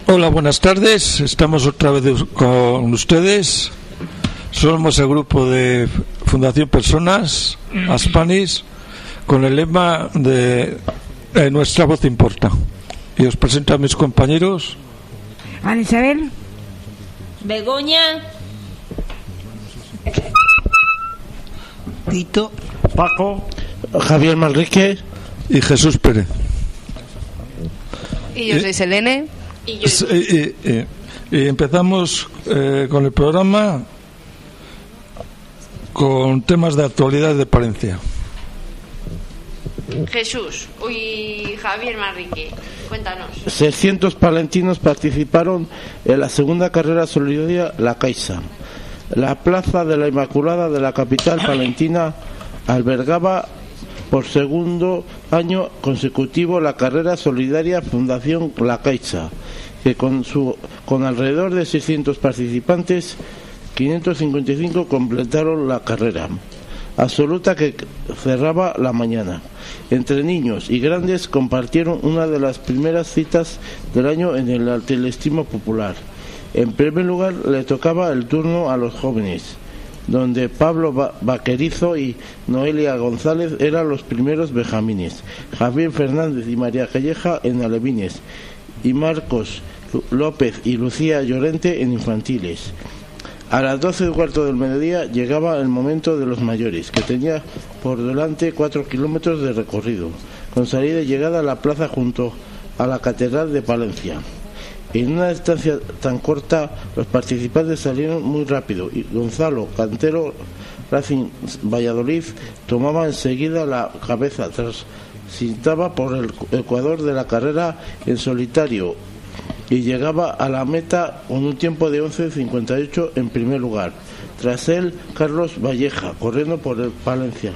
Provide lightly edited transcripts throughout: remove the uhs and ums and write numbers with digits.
Hola, buenas tardes. Estamos otra vez con ustedes. Somos el grupo de Fundación Personas, Aspanis, con el lema de Nuestra voz importa. Y os presento a mis compañeros. Ana Isabel, Begoña, Tito, Paco, Javier Manrique y Jesús Pérez. Y yo soy Selene. Y empezamos con el programa con temas de actualidad de Palencia. Jesús y Javier Manrique, cuéntanos. 600 palentinos participaron en la segunda carrera solidaria La Caixa. La Plaza de la Inmaculada de la capital palentina albergaba por segundo año consecutivo la carrera solidaria Fundación La Caixa, que con alrededor de 600 participantes, 555 completaron la carrera absoluta que cerraba la mañana. Entre niños y grandes compartieron una de las primeras citas del año en el atletismo popular. En primer lugar le tocaba el turno a los jóvenes, donde Pablo Vaquerizo y Noelia González eran los primeros benjamines, Javier Fernández y María Calleja en alevines, y Marcos López y Lucía Llorente en infantiles. A las 12:15 del mediodía llegaba el momento de los mayores, que tenía por delante 4 kilómetros de recorrido, con salida y llegada a la plaza junto a la Catedral de Palencia. En una distancia tan corta, los participantes salieron muy rápido y Gonzalo Cantero, Racing Valladolid, tomaba enseguida la cabeza, transitaba por el ecuador de la carrera en solitario y llegaba a la meta con un tiempo de 11:58 en primer lugar. Tras él, Carlos Valleja, corriendo por el Palencia.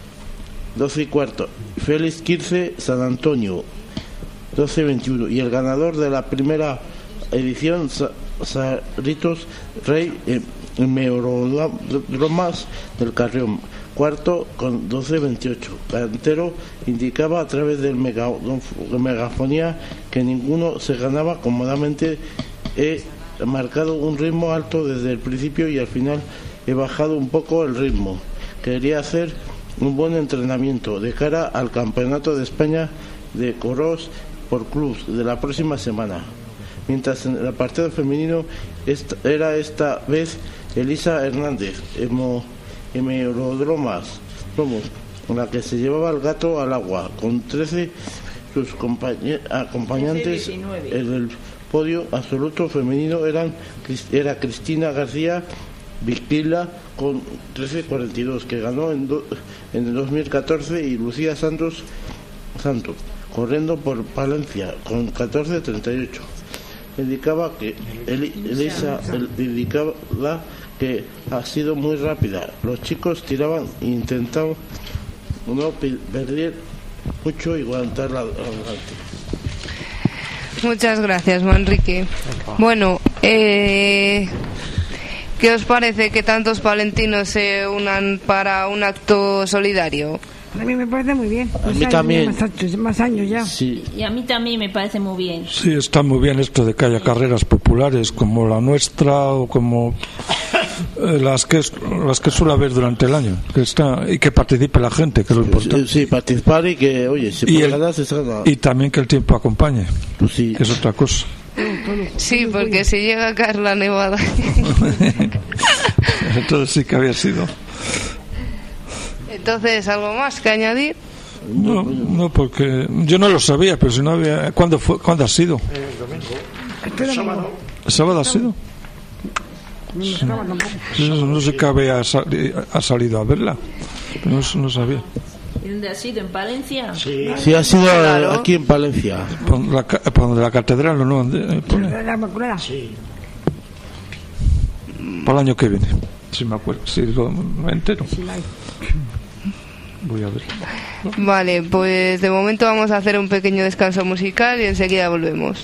12:15. Félix Quirce, San Antonio, 12:21. Y el ganador de la primera edición, Saritos Rey, en Merodromas del Carrión, cuarto con 12:28. Cantero indicaba a través del megafonía que ninguno se ganaba cómodamente. He marcado un ritmo alto desde el principio y al final he bajado un poco el ritmo. Quería hacer un buen entrenamiento de cara al Campeonato de España de Coros por clubs de la próxima semana. Mientras en el apartado femenino era esta vez Elisa Hernández, Hemerodromas, la que se llevaba el gato al agua, con 13 sus acompañantes. En el podio absoluto femenino era Cristina García Victila con 13:42, que ganó en el 2014, y Lucía Santos corriendo por Palencia con 14:38. Indicaba que Elisa indicaba que ha sido muy rápida. Los chicos tiraban e intentaban no perder mucho y aguantarla adelante. Muchas gracias, Manrique. Bueno, ¿qué os parece que tantos palentinos se unan para un acto solidario? a mí me parece muy bien. A mí también. Más años ya. Sí. y a mí también me parece muy bien. Sí, está muy bien esto de que haya carreras populares como la nuestra o como las que suele haber durante el año, y que participe la gente, que es lo importante. Sí, participar y que, oye, si por ganas se salga. Y también que el tiempo acompañe, Pues sí. que es otra cosa. Sí, porque si llega a caer la nevada. Entonces sí que había sido. Entonces, ¿algo más que añadir? No, porque yo no lo sabía, pero si no había. ¿Cuándo ha sido? El sábado. ¿El sábado ha sido? Sí. No sé que ha salido a verla, pero no sabía. ¿Y dónde ha sido? ¿En Palencia? Sí, ha sido aquí en Palencia. Por la catedral, ¿o no? La Inmaculada. sí. Para el año que viene, si me acuerdo, si lo entero. Voy a ver. Vale, pues de momento vamos a hacer un pequeño descanso musical y enseguida volvemos.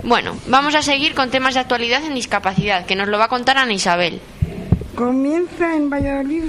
Bueno, vamos a seguir con temas de actualidad en discapacidad, que nos lo va a contar Ana Isabel. Comienza en Valladolid,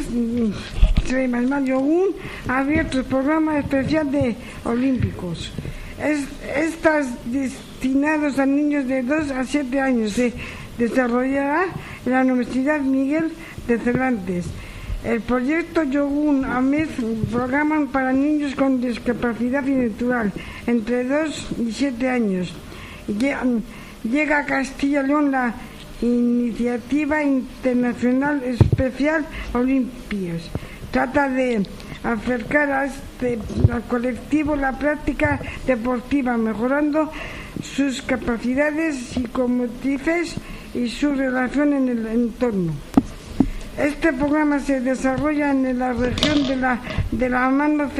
Yogún ha abierto el programa especial de Olímpicos. Estas destinados a niños de 2 a 7 años. Se desarrollará en la Universidad Miguel de Cervantes. El proyecto Yogún AMED programan para niños con discapacidad intelectual entre 2 y 7 años. Llega a Castilla y León la Iniciativa Internacional Especial Olímpicos. Trata de acercar al colectivo la práctica deportiva, mejorando sus capacidades psicomotrices y su relación en el entorno. Este programa se desarrolla en la región de la mano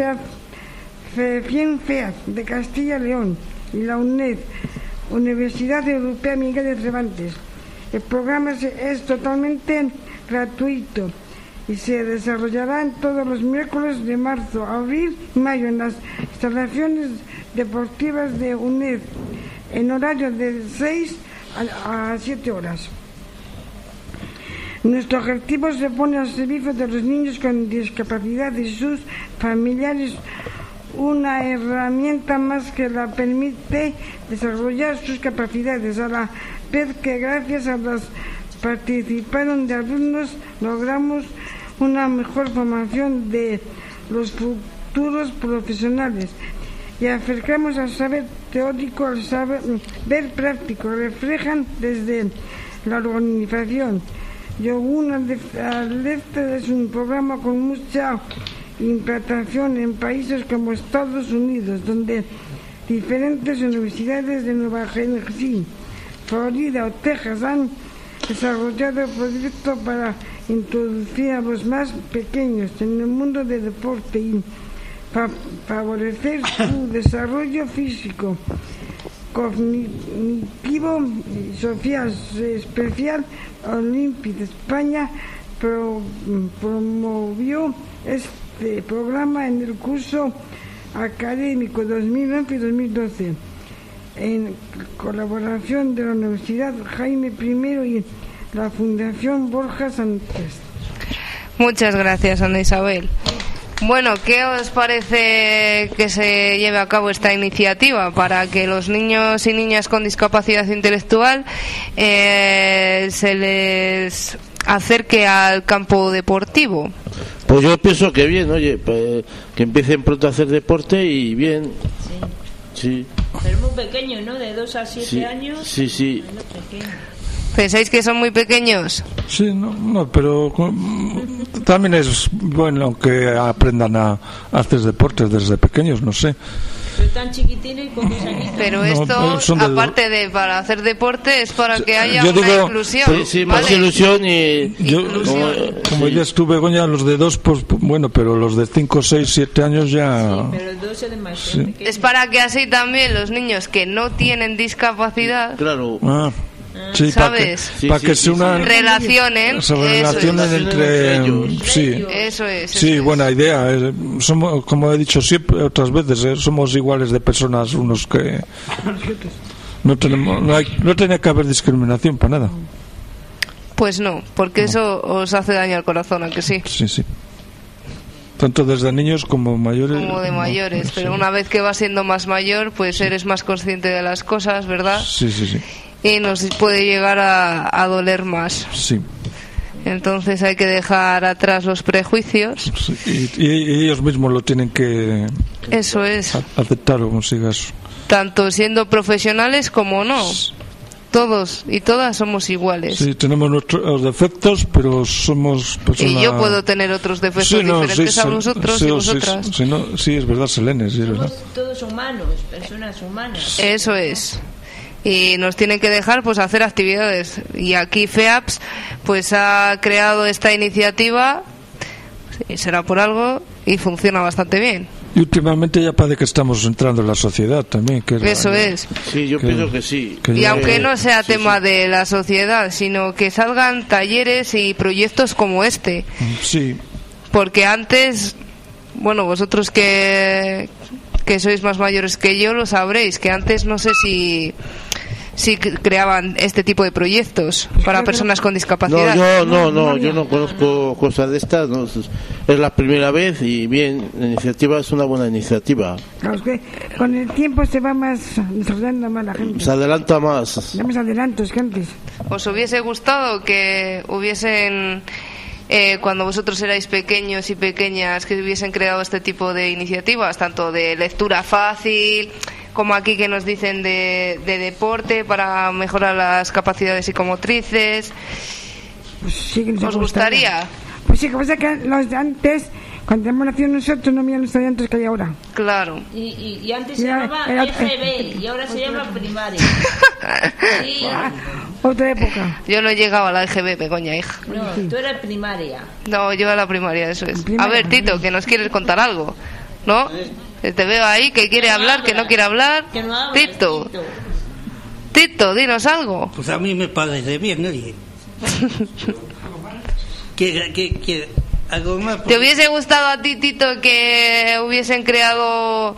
FEAD de Castilla y León y la UNED, Universidad Europea Miguel de Cervantes. El programa es totalmente gratuito y se desarrollará en todos los miércoles de marzo, abril y mayo en las instalaciones deportivas de UNED en horario de 6 a 7 horas. Nuestro objetivo se pone al servicio de los niños con discapacidad y sus familiares, una herramienta más que la permite desarrollar sus capacidades, a la vez que gracias a las participación de alumnos logramos una mejor formación de los futuros profesionales y acercamos al saber teórico al saber práctico, reflejan desde la organización. Yogún al Este es un programa con mucha implantación en países como Estados Unidos, donde diferentes universidades de Nueva Jersey, Florida o Texas han desarrollado proyectos para introducir a los más pequeños en el mundo del deporte y favorecer su desarrollo físico, cognitivo y social. Especial Olímpico de España promovió este programa en el curso académico 2011-2012 en colaboración de la Universidad Jaime I y la Fundación Borja Sánchez. Muchas gracias, Ana Isabel. Bueno, ¿qué os parece que se lleve a cabo esta iniciativa para que los niños y niñas con discapacidad intelectual se les acerque al campo deportivo? Pues yo pienso que bien, oye, pues, que empiecen pronto a hacer deporte y bien. Sí. Pero muy pequeño, ¿no? De 2 a 7 años. Sí. ¿Pensáis que son muy pequeños? Sí, no, pero también es bueno que aprendan a hacer deportes desde pequeños, no sé. Pero tan chiquitines como añitos. Pero esto, aparte de para hacer deporte, es para que haya una inclusión. Sí, más ¿vale? Ilusión y... Como ya estuve, Begoña, los de 2, pues bueno, pero los de 5, 6, 7 años ya... Sí, pero el 2 es demasiado pequeño. Es para que así también los niños que no tienen discapacidad... Claro. Sí, ¿sabes? Para que se unan, relacionen entre ellos. Sí, eso es. Sí, buena idea. Somos, como he dicho siempre otras veces, somos iguales de personas unos que no tiene que haber discriminación para nada. Pues no, porque eso os hace daño al corazón, ¿a que sí? Sí. Tanto desde niños como mayores. Como de mayores, pero una vez que vas siendo más mayor, pues eres más consciente de las cosas, ¿verdad? Sí. Y nos puede llegar a doler más. Sí. Entonces hay que dejar atrás los prejuicios. Sí, y ellos mismos lo tienen que... Eso es. Aceptar o sigas. Tanto siendo profesionales como no. Todos y todas somos iguales. Sí, tenemos nuestros defectos, pero somos personas... Y yo puedo tener otros defectos diferentes a vosotros y vosotras. Sí, es verdad, Selene. Sí, somos todos humanos, personas humanas. Eso es. Y nos tienen que dejar pues hacer actividades, y aquí FEAPS pues ha creado esta iniciativa, será por algo, y funciona bastante bien. Y últimamente ya parece que estamos entrando en la sociedad también, que eso es. Sí, yo pienso que sí. Y aunque no sea tema de la sociedad, sino que salgan talleres y proyectos como este. Sí. Porque antes, bueno, vosotros que sois más mayores que yo lo sabréis, que antes no sé si si creaban este tipo de proyectos para personas con discapacidad. Yo no conozco cosas de estas, no, es la primera vez y bien, la iniciativa es una buena iniciativa. Claro, es que con el tiempo se va más desarrollando más la gente. Se adelanta más. Ya más adelantos que antes. ¿Os hubiese gustado que hubiesen, cuando vosotros erais pequeños y pequeñas, que hubiesen creado este tipo de iniciativas, tanto de lectura fácil, como aquí que nos dicen de deporte para mejorar las capacidades psicomotrices? Pues sí que nos ¿Os gustaría? Pues sí, que pasa que los de antes, cuando hemos nacido nosotros, no había los estudiantes que hay ahora. Claro. Y antes se llamaba EGB y ahora se llama primaria. Sí. Otra época. Yo no he llegado a la EGB, Begoña, hija. No, tú eres primaria. No, yo a la primaria, eso es. Primaria. A ver, Tito, que nos quieres contar algo, ¿no? Te veo ahí que quiere hablar, que no quiere hablar. Que no hables, Tito, dinos algo. Pues a mí me parece bien, oye. que algo más. ¿Te hubiese gustado a ti, Tito, que hubiesen creado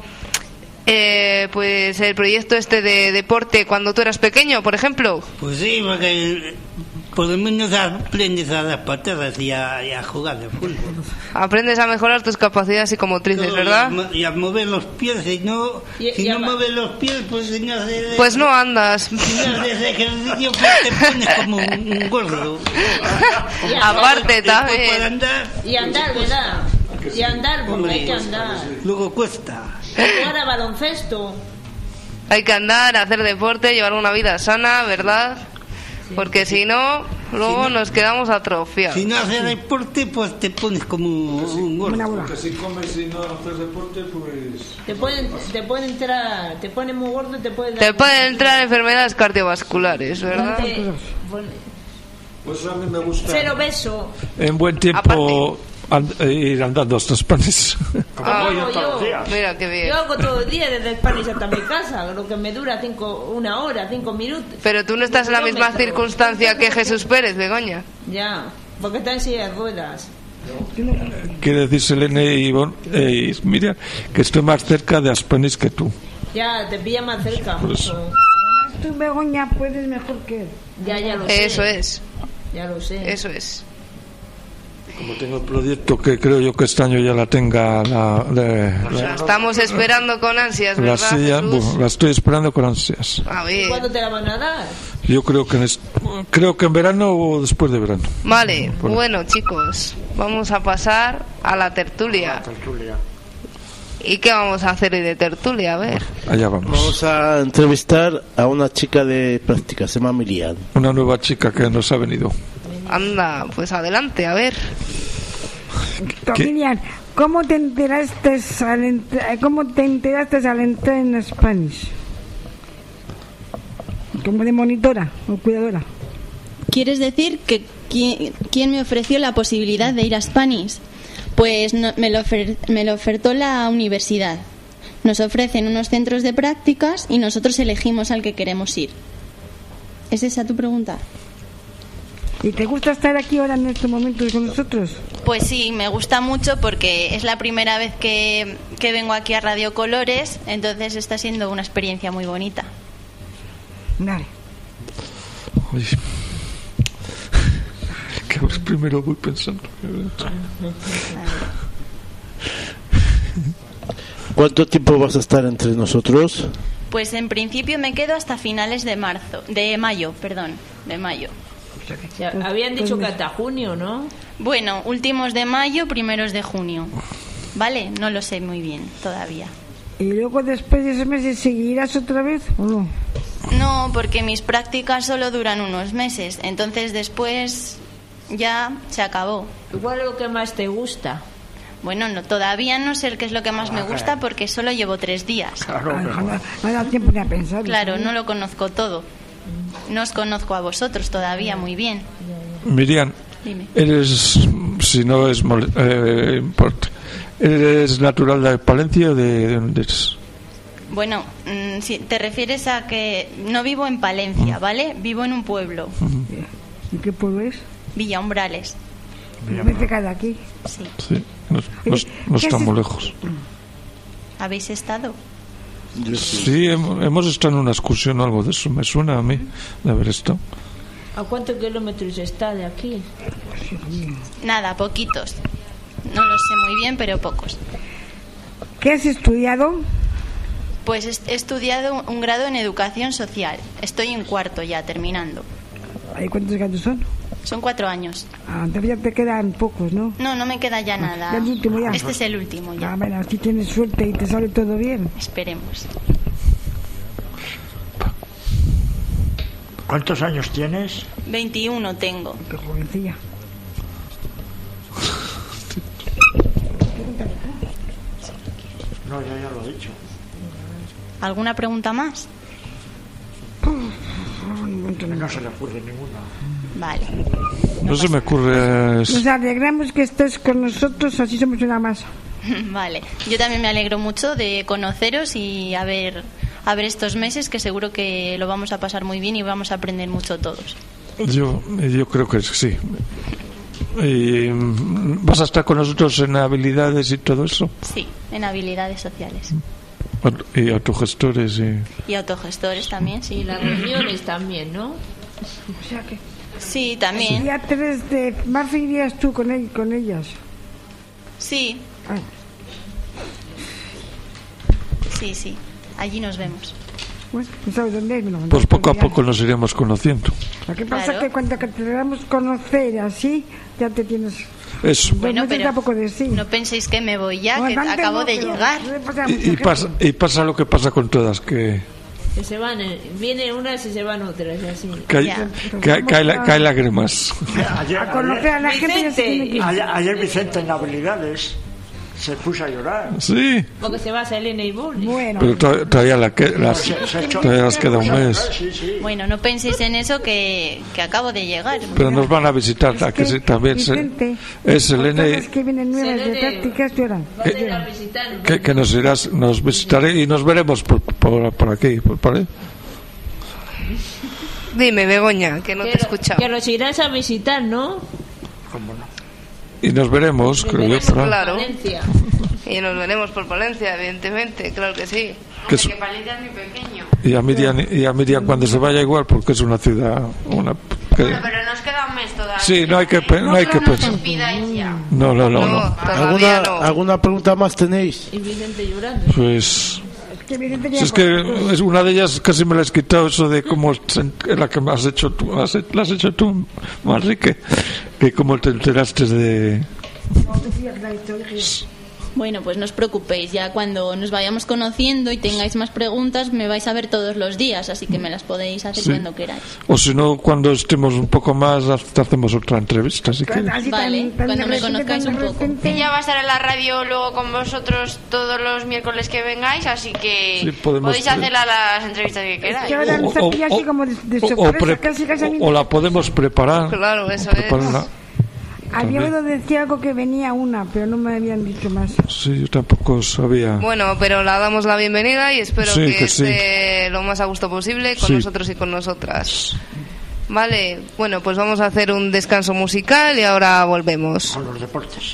pues el proyecto este de deporte cuando tú eras pequeño, por ejemplo? Pues sí, porque por lo menos aprendes a dar patadas y a jugar de fútbol. Aprendes a mejorar tus capacidades psicomotrices, ¿verdad? Y a mover los pies, si no mueves los pies, pues si no haces... Pues no andas. Si no haces ejercicio, pues te pones como un gordo. Aparte también. Para andar... Y andar, ¿verdad? Y andar, porque Hombre, hay que andar. Luego cuesta. Jugar a baloncesto. Hay que andar, hacer deporte, llevar una vida sana, ¿verdad? Porque si no, luego nos quedamos atrofiados. Si no haces deporte, pues te pones como un gordo. Porque si comes y no haces deporte, pues... Te pueden entrar, te pones muy gordo y te pueden... Te pueden entrar enfermedades cardiovasculares, ¿verdad? Pues a mí me gusta... Cero beso. En buen tiempo ir andando hasta Spanish. Mira qué bien. Yo hago todo el día desde Spanish hasta mi casa, lo que me dura 5 minutos. Pero tú no estás en la misma circunstancia que Jesús Pérez, Begoña. Ya, porque está en silla de ruedas. Quiere decir Selene y Miriam que estoy más cerca de Spanish que tú. Ya, te pilla más cerca. Pues, mucho. Tú, Begoña, puedes mejor que él. Ya lo sé. Eso es. Ya lo sé. Eso es. como tengo el proyecto que creo yo que este año ya la tenga estamos esperando con ansias, ¿verdad, la silla, la estoy esperando con ansias. A ver. ¿Cuándo te la van a dar? Yo creo que en verano o después de verano. Vale, bueno chicos, vamos a pasar a la tertulia. ¿Y qué vamos a hacer hoy de tertulia? A ver. Allá vamos. Vamos a entrevistar a una chica de práctica, se llama Miriam. Una nueva chica que nos ha venido. Anda, pues adelante, a ver. Miriam, ¿cómo te enteraste al entrar en Spanish? ¿Como de monitora o cuidadora? ¿Quieres decir que quién me ofreció la posibilidad de ir a Spanish? Pues me lo ofertó la universidad. Nos ofrecen unos centros de prácticas y nosotros elegimos al que queremos ir. ¿Es esa tu pregunta? ¿Y te gusta estar aquí ahora en este momento con nosotros? Pues sí, me gusta mucho porque es la primera vez que vengo aquí a Radio Colores, entonces está siendo una experiencia muy bonita. Dale. Uy. Que primero voy pensando. ¿Cuánto tiempo vas a estar entre nosotros? Pues en principio me quedo hasta finales de mayo. Ya, habían dicho que hasta junio, ¿no? Bueno, últimos de mayo, primeros de junio. ¿Vale? No lo sé muy bien todavía. ¿Y luego después de esos meses seguirás otra vez o no? No, porque mis prácticas solo duran unos meses. Entonces después ya se acabó. ¿Cuál es lo que más te gusta? Bueno, todavía no sé qué es lo que más me gusta porque solo llevo 3 días. Claro, no ha dado tiempo ni a pensar. Claro, no lo conozco todo. No os conozco a vosotros todavía muy bien. Miriam, Dime. eres, si no es importa, ¿eres natural de Palencia o de dónde eres? Bueno, si te refieres a que no vivo en Palencia, ¿vale? Vivo en un pueblo. ¿Y qué pueblo es? Villa Umbrales. ¿Me te cae de aquí? Sí. Sí, no está muy lejos. ¿Habéis estado? Sí, hemos estado en una excursión o algo de eso, me suena a mí de haber estado. ¿A cuántos kilómetros está de aquí? Nada, poquitos. No lo sé muy bien, pero pocos. ¿Qué has estudiado? Pues he estudiado un grado en educación social. Estoy en cuarto ya, terminando. ¿Y cuántos grados son? Son 4 años. Todavía te quedan pocos, ¿no? No me queda ya nada. ¿Ya el último ya? Este es el último ya. Bueno, así tienes suerte y te sale todo bien. Esperemos. ¿Cuántos años tienes? 21 tengo. Qué jovencilla. No, ya lo he dicho. ¿Alguna pregunta más? No se le ocurre ninguna. Vale. No se me ocurre. Nos alegramos que estés con nosotros, así somos una más. Vale. Yo también me alegro mucho de conoceros y a ver estos meses, que seguro que lo vamos a pasar muy bien y vamos a aprender mucho todos. Yo creo que sí. ¿Y vas a estar con nosotros en habilidades y todo eso? Sí, en habilidades sociales. Y autogestores y autogestores también, sí. Y las reuniones también, ¿no? O sea que... Sí, también. El día 3 de marzo irías tú con ellas. Sí. Sí. Allí nos vemos. Bueno, no sabes dónde es. Pues poco a poco nos iremos conociendo. Lo que pasa es que cuando te debamos conocer así, ya te tienes... Eso. Bueno, pero tampoco decir. no penséis que me voy ya, que acabo de llegar. Y pasa lo que pasa con todas, que se van, vienen unas y se van otras, y así. Cae lágrimas. A conocer a la gente. Ayer Vicente en habilidades se puso a llorar. Sí. Porque se va a Selena y Bonnie. Bueno. Pero todavía las queda un mes. Sí. Bueno, no penséis en eso, que acabo de llegar. Pero nos van a visitar, Es que, sí, también. Vicente, Es Selena las que vienen nuevas de prácticas lloran. Que nos visitaré y nos veremos por aquí. Por ahí. Dime, Begoña, que no te he escuchado. Que los irás a visitar, ¿no? ¿Cómo no? Y nos veremos, creo yo. Claro. Y nos veremos por Palencia, evidentemente, claro que sí. Que Palencia es muy pequeño. Y a Miriam cuando se vaya igual, porque es una ciudad... Bueno, pero nos queda un mes todavía. Sí, no hay que pensar. No. ¿Alguna pregunta más tenéis? Y Vicente llorando. Pues... es que es una de ellas casi me la has quitado, eso de cómo la que me has hecho tú, la has hecho tú, Manrique, que cómo te enteraste de... Bueno, pues no os preocupéis, ya cuando nos vayamos conociendo y tengáis más preguntas me vais a ver todos los días, así que me las podéis hacer cuando queráis. O si no, cuando estemos un poco más, hacemos otra entrevista, si quieres. Vale, cuando me conozcáis un poco. Ella va a estar en la radio luego con vosotros todos los miércoles que vengáis, así que sí, podéis hacer las entrevistas que queráis. Es que ahora nos ha pillado así como de sorpresa, casi o la podemos preparar. Claro, eso es. Había oído decir algo que venía una, pero no me habían dicho más. Sí, yo tampoco sabía. Bueno, pero la damos la bienvenida y espero que esté sí. lo más a gusto posible con nosotros y con nosotras. Vale, bueno, pues vamos a hacer un descanso musical y ahora volvemos. Con los deportes.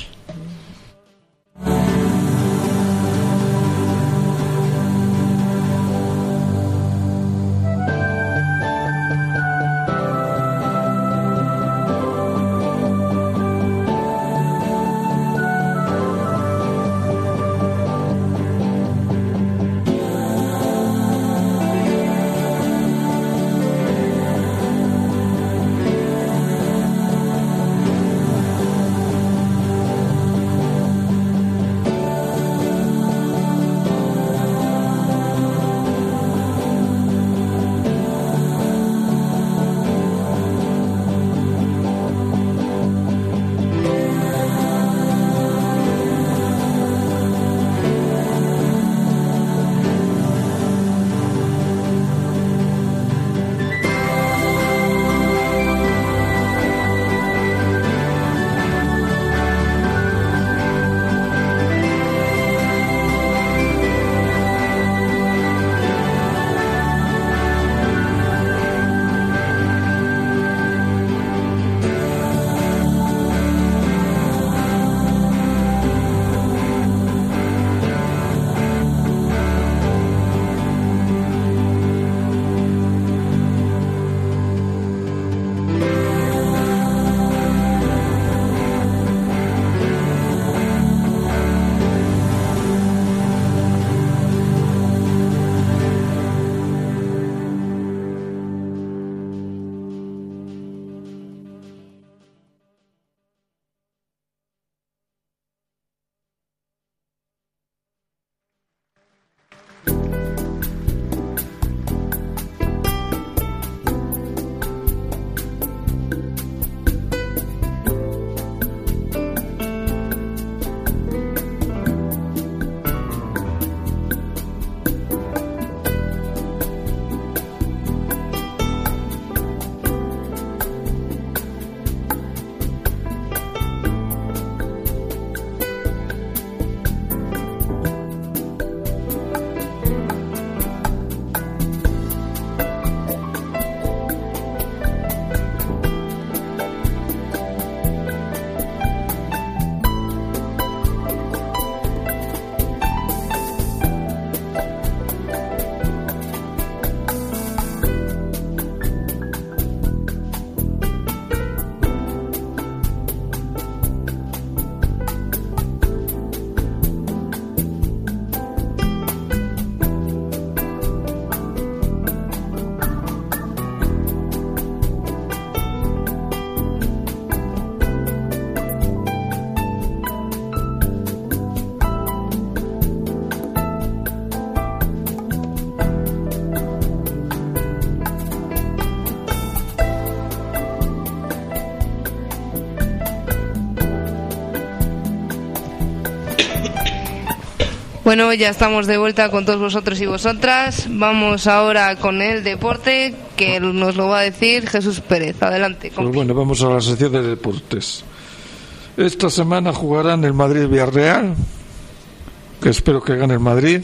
Bueno, ya estamos de vuelta con todos vosotros y vosotras. Vamos ahora con el deporte, que nos lo va a decir Jesús Pérez. Adelante. Pues bueno, vamos a la sección de deportes. Esta semana jugarán el Madrid-Villarreal, que espero que gane el Madrid.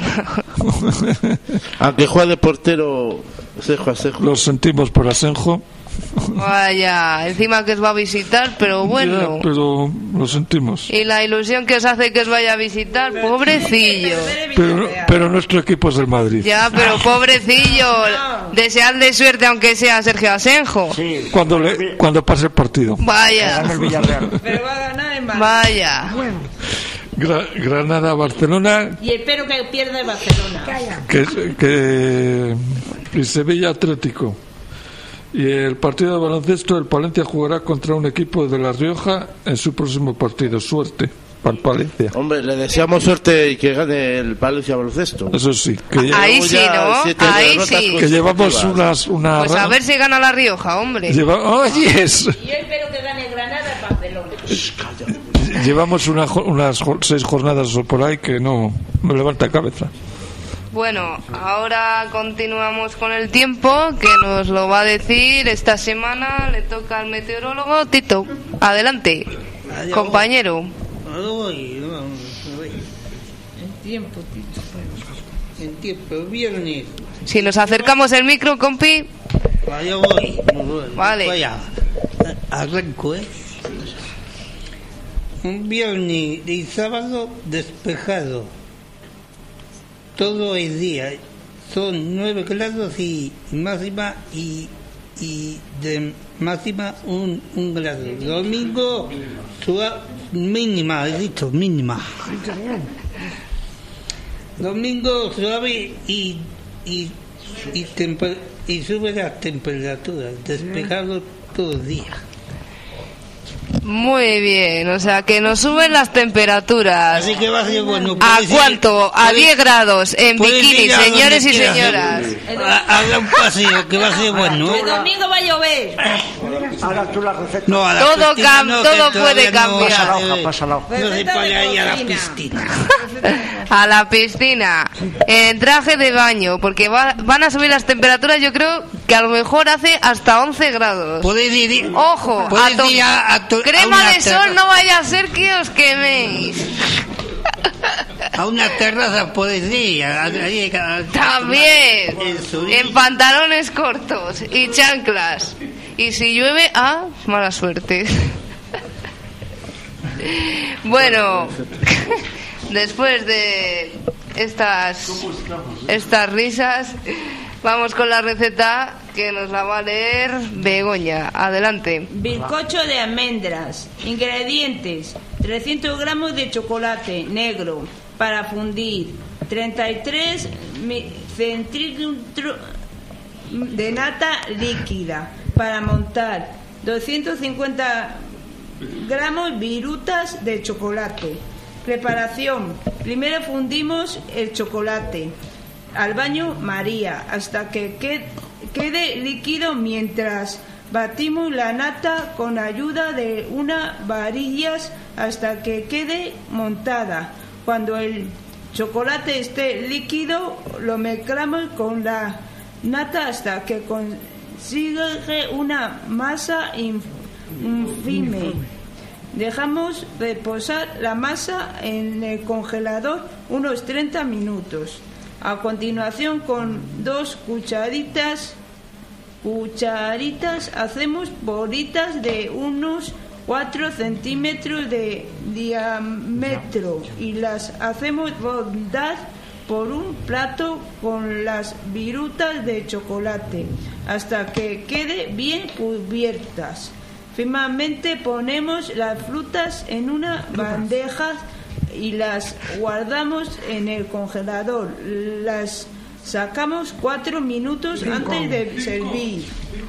Aunque juega de portero Asenjo. Lo sentimos por Asenjo. Vaya, encima que os va a visitar, pero bueno. Ya, pero lo sentimos. Y la ilusión que os hace que os vaya a visitar, pobrecillo. Pero nuestro equipo es del Madrid. Ya, pero pobrecillo. Deseadle suerte, aunque sea Sergio Asenjo. Sí. Cuando pase el partido. Vaya. Gana el Villarreal. Pero va a ganar en Madrid. Vaya. Bueno, Granada-Barcelona. Y espero que pierda el Barcelona. Y Sevilla-Atlético. Y el partido de baloncesto, el Palencia jugará contra un equipo de La Rioja en su próximo partido. Suerte para el Palencia. Hombre, le deseamos suerte y que gane el Palencia baloncesto. Eso sí. Ahí sí, ¿no? Ahí sí. Que llevamos una Pues a ver si gana La Rioja, hombre. Oye, Yo espero que gane Granada-Barcelona. llevamos unas 6 jornadas o por ahí que no levanta cabeza. Bueno, ahora continuamos con el tiempo, que nos lo va a decir esta semana. Le toca al meteorólogo Tito. Adelante, compañero. Voy. En tiempo, viernes. Si nos acercamos el micro, compi. Yo voy. Vale. Vaya. Arranco, Un viernes y sábado despejado. Todo el día. Son 9 grados y máxima y de máxima un grado. Domingo mínima, he dicho mínima. Domingo suave y sube la temperatura, despejado todo el día. Muy bien, o sea que nos suben las temperaturas. Así que va a ser bueno. ¿A cuánto? A 10 grados en bikini, señores y señoras. Haga un paseo que va a ser bueno. El domingo va a llover. Ahora tú la receta. No, a la Todo piscina no, todo que puede todavía cambiar. Pasa la hoja. No se puede ir a la piscina. A la piscina, en traje de baño, porque van a subir las temperaturas. Yo creo que a lo mejor hace hasta 11 grados. Podéis ir. Ojo, Podéis ir crema de sol, no vaya a ser que os queméis. A una terraza podéis ir. También, en pantalones cortos y chanclas. Y si llueve, mala suerte. Bueno, después de estas risas, vamos con la receta que nos la va a leer Begoña. Adelante. Bizcocho de almendras. Ingredientes: 300 gramos de chocolate negro para fundir, 33 centímetros de nata líquida para montar, 250 gramos virutas de chocolate. Preparación: primero fundimos el chocolate al baño María hasta que quede líquido, mientras batimos la nata con ayuda de unas varillas hasta que quede montada. Cuando el chocolate esté líquido, lo mezclamos con la nata hasta que consigue una masa infime. Dejamos reposar la masa en el congelador unos 30 minutos. A continuación, con 2 cucharitas hacemos bolitas de unos 4 centímetros de diámetro y las hacemos rodar por un plato con las virutas de chocolate hasta que quede bien cubiertas. Finalmente ponemos las frutas en una bandeja y las guardamos en el congelador. Las sacamos 4 minutos antes de servir.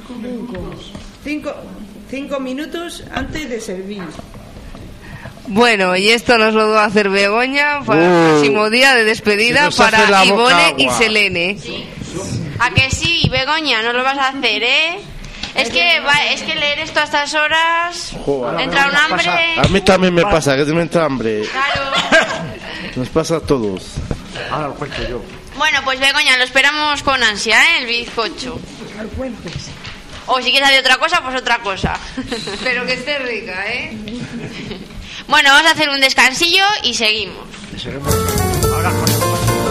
5 minutos antes de servir. Bueno, y esto nos lo va a hacer Begoña para el próximo día de despedida para Ivone y Selene. Sí. ¿A que sí, Begoña? No lo vas a hacer, ¿eh? Es que leer esto a estas horas entra un hambre. A mí también me pasa que me entra hambre. Claro. Nos pasa a todos. Ahora lo cuento yo. Bueno, pues Begoña, lo esperamos con ansia, el bizcocho. O si quieres hacer otra cosa, pues otra cosa. Pero que esté rica, Bueno, vamos a hacer un descansillo y seguimos. Ahora con el...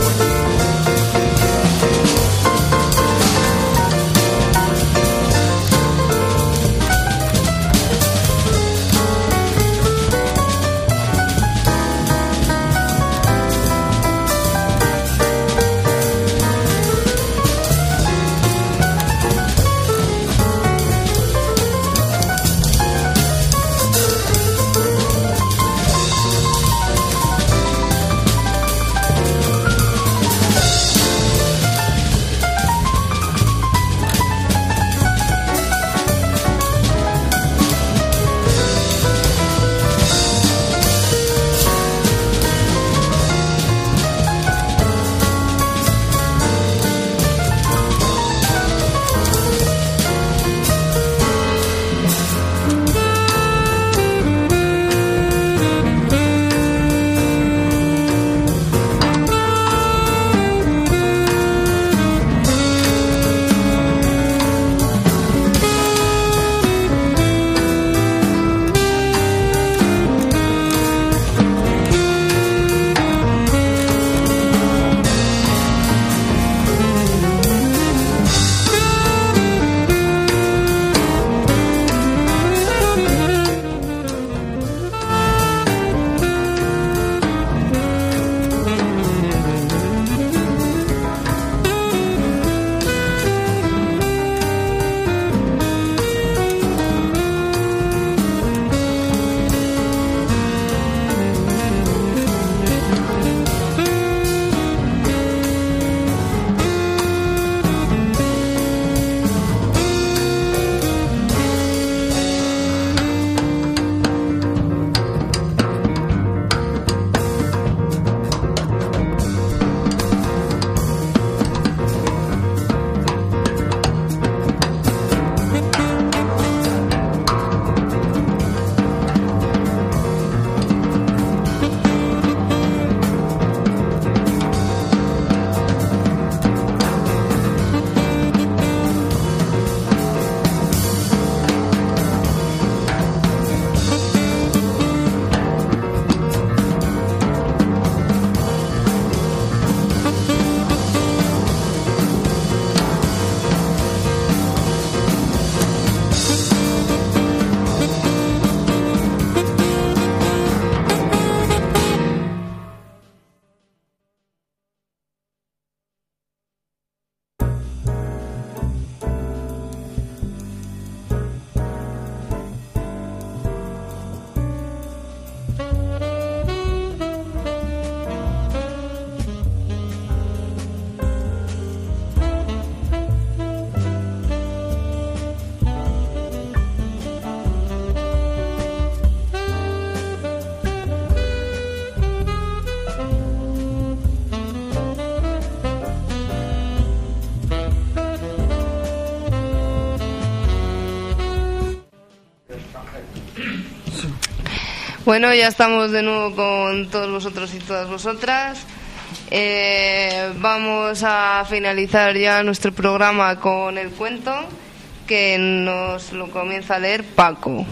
Bueno, ya estamos de nuevo con todos vosotros y todas vosotras. Vamos a finalizar ya nuestro programa con el cuento que nos lo comienza a leer Paco.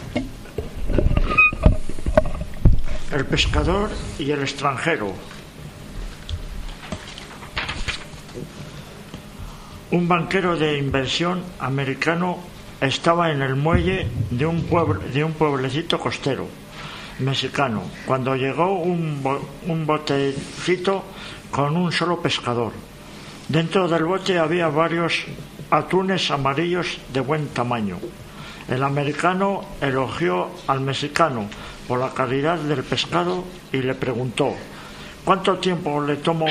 El pescador y el extranjero. Un banquero de inversión americano estaba en el muelle de un pueblecito costero mexicano cuando llegó un botecito con un solo pescador. Dentro del bote había varios atunes amarillos de buen tamaño. El americano elogió al mexicano por la calidad del pescado y le preguntó: ¿cuánto tiempo le tomó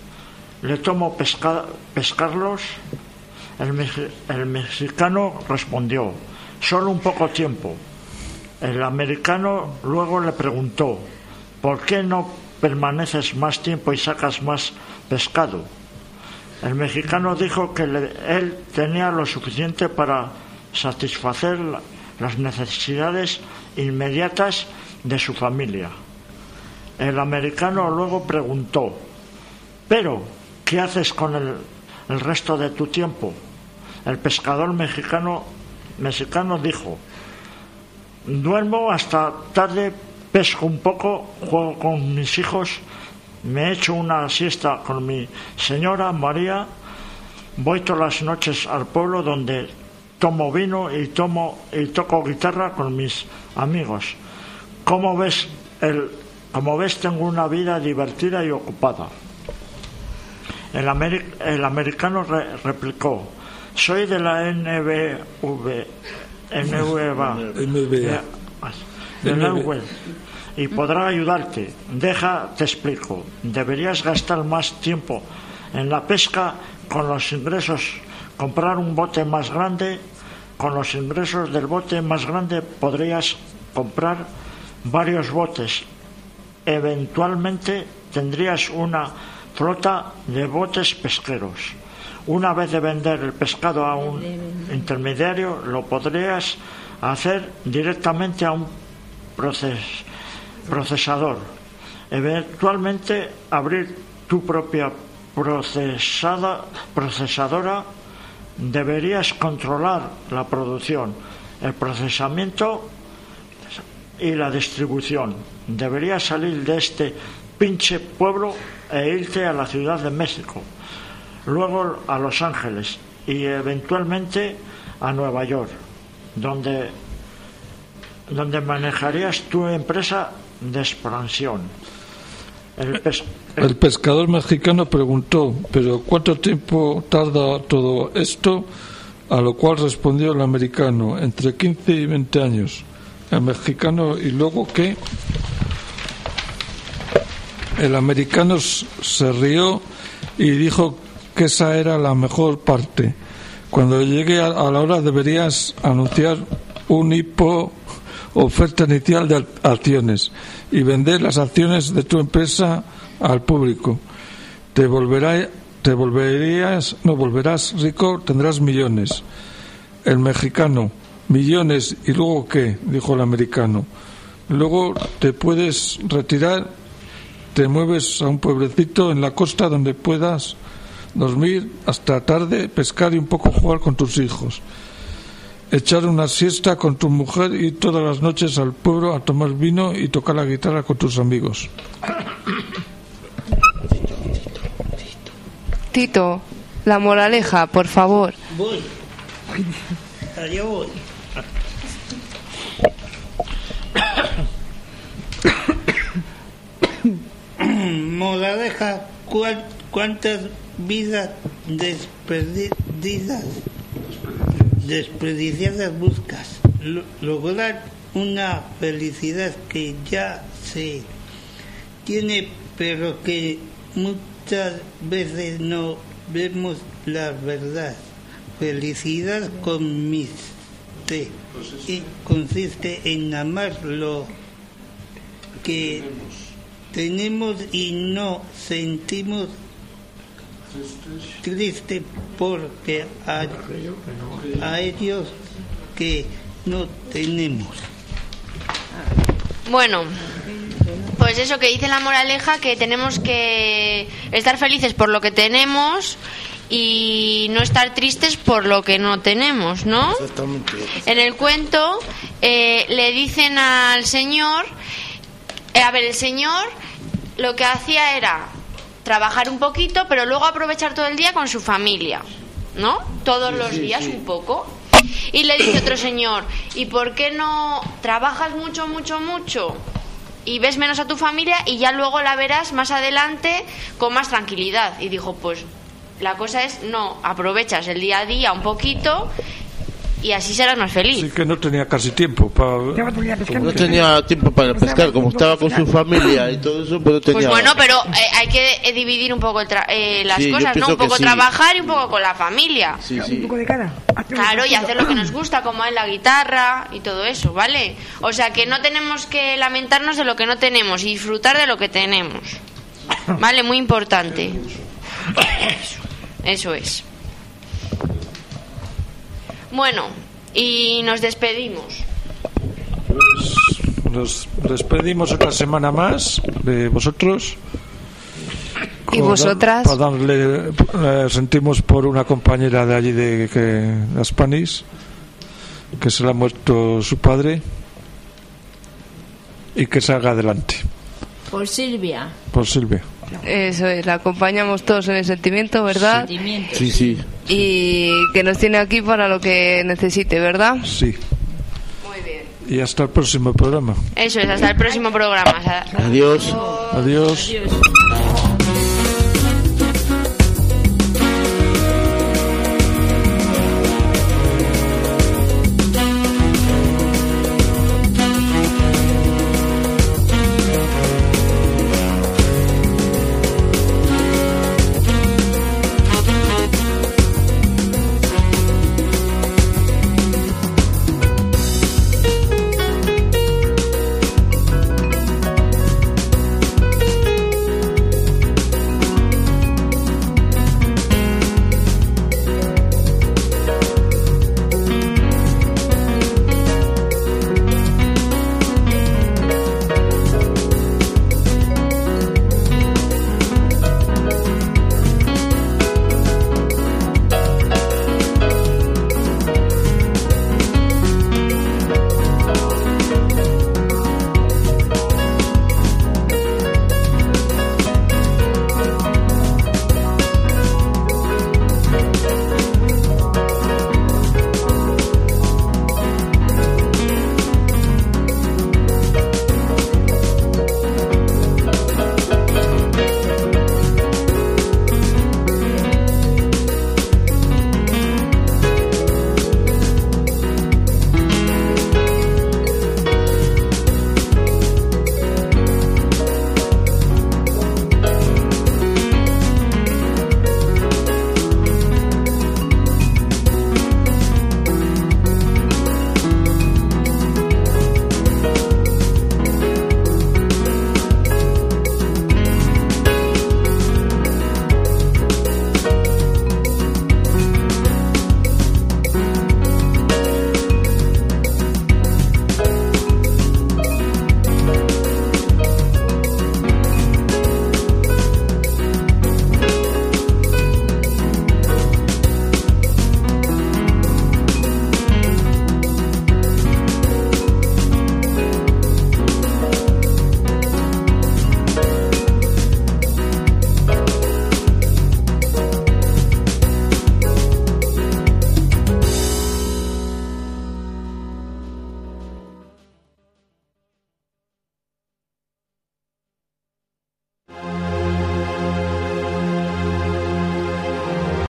pescarlos? El mexicano respondió: solo un poco tiempo. El americano luego le preguntó: ¿por qué no permaneces más tiempo y sacas más pescado? El mexicano dijo que él tenía lo suficiente para satisfacer las necesidades inmediatas de su familia. El americano luego preguntó: «¿Pero qué haces con el resto de tu tiempo?». El pescador mexicano dijo: «Duermo hasta tarde, pesco un poco, juego con mis hijos, me echo una siesta con mi señora María, voy todas las noches al pueblo donde tomo vino y toco guitarra con mis amigos. Como ves, tengo una vida divertida y ocupada». El americano replicó: «Soy de la NBA, y podrá ayudarte. Te explico. Deberías gastar más tiempo en la pesca con los ingresos, comprar un bote más grande. Con los ingresos del bote más grande podrías comprar varios botes. Eventualmente tendrías una flota de botes pesqueros. Una vez de vender el pescado a un intermediario, lo podrías hacer directamente a un procesador. Eventualmente abrir tu propia procesadora. Deberías controlar la producción, el procesamiento y la distribución. Deberías salir de este pinche pueblo e irte a la Ciudad de México, luego a Los Ángeles y eventualmente a Nueva York, donde manejarías tu empresa de expansión». El pescador mexicano preguntó: «¿Pero cuánto tiempo tarda todo esto?». A lo cual respondió el americano: «Entre 15 y 20 años». El mexicano: «¿Y luego qué?». El americano se rió y dijo que esa era la mejor parte. Cuando llegue a la hora deberías anunciar un oferta inicial de acciones y vender las acciones de tu empresa al público. Volverás rico, tendrás millones». El mexicano: «¿Millones? ¿Y luego qué?», dijo el americano. «Luego te puedes retirar, te mueves a un pueblecito en la costa donde puedas dormir hasta tarde, pescar y un poco jugar con tus hijos. Echar una siesta con tu mujer y todas las noches al pueblo a tomar vino y tocar la guitarra con tus amigos». Tito, la moraleja, por favor. Voy. Allá voy. Moraleja: ¿cuántas vidas desperdiciadas buscas? Lograr una felicidad que ya se tiene, pero que muchas veces no vemos la verdad. Felicidad consiste en amar lo que tenemos y no sentimos triste porque a ellos que no tenemos. Bueno, pues eso que dice la moraleja, que tenemos que estar felices por lo que tenemos y no estar tristes por lo que no tenemos, ¿no? Exactamente. En el cuento le dicen al señor, el señor lo que hacía era trabajar un poquito, pero luego aprovechar todo el día con su familia, ¿no? Todos los días un poco. Y le dice otro señor: ¿y por qué no trabajas mucho y ves menos a tu familia y ya luego la verás más adelante con más tranquilidad? Y dijo: pues la cosa es, no, aprovechas el día a día un poquito y así serás más feliz. Sí, que no tenía casi tiempo para... No tenía tiempo para pescar, como estaba con su familia y todo eso, pero tenía... Pues bueno, pero hay que dividir un poco las cosas, ¿no? Un poco trabajar y un poco con la familia. Sí, sí. Un poco de cada. Claro, y hacer lo que nos gusta, como es la guitarra y todo eso, ¿vale? O sea, que no tenemos que lamentarnos de lo que no tenemos y disfrutar de lo que tenemos, ¿vale? Muy importante. Eso es. Bueno, y nos despedimos. Nos despedimos otra semana más de vosotros. ¿Y vosotras? Sentimos por una compañera de allí de Spanish, que se le ha muerto su padre, y que salga adelante. Por Silvia. Eso es, la acompañamos todos en el sentimiento, ¿verdad? Sí. Y que nos tiene aquí para lo que necesite, ¿verdad? Sí. Muy bien. Y hasta el próximo programa. Eso es, hasta el próximo programa. Adiós. Adiós.